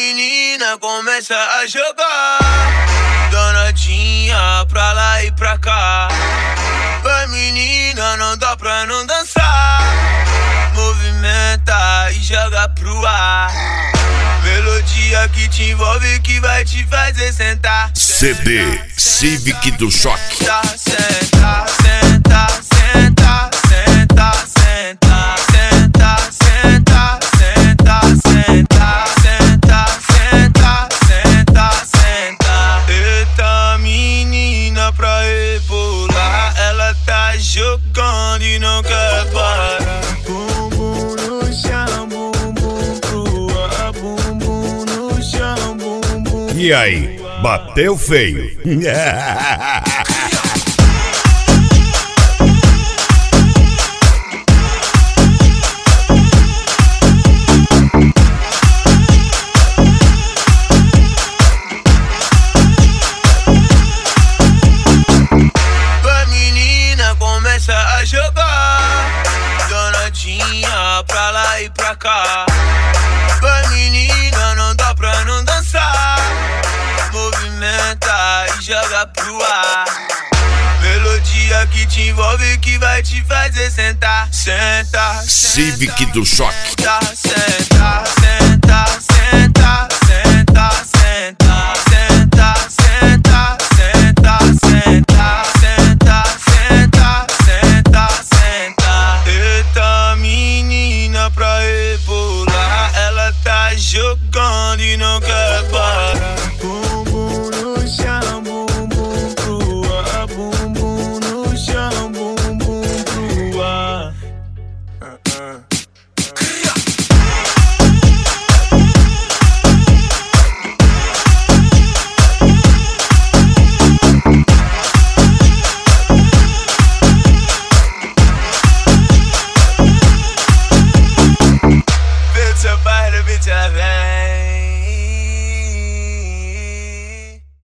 menina começa a jogar, danadinha pra lá e pra cá. Vai menina, não dá pra não dançar. Movimenta e joga pro ar. Melodia que te envolve, que vai te fazer sentar. CD Civic do Choque. Senta, senta, senta, senta, senta, senta, senta, senta, senta, senta, senta, senta, senta. Eita menina pra rebolar, ela tá jogando e não quer parar. Bumbum no chão, bumbum pro ar, bumbum no chão, bumbum. E aí, bateu feio? Vai menina, começa a jogar, danadinha pra lá e pra cá. Vai menina, não dá pra não dançar. Movimenta e joga pro ar. Melodia que te envolve, que vai te fazer sentar. Senta, Civic do Choque. senta, senta, senta, senta, senta, senta, senta, senta, senta, senta, senta, senta, senta. Eita menina pra rebolar, ela tá jogando e não quer parar. Bumbum no chão, bumbum pro ar, bumbum no chão, bumbum pro ar. Bitch, your body, bitch, your vein.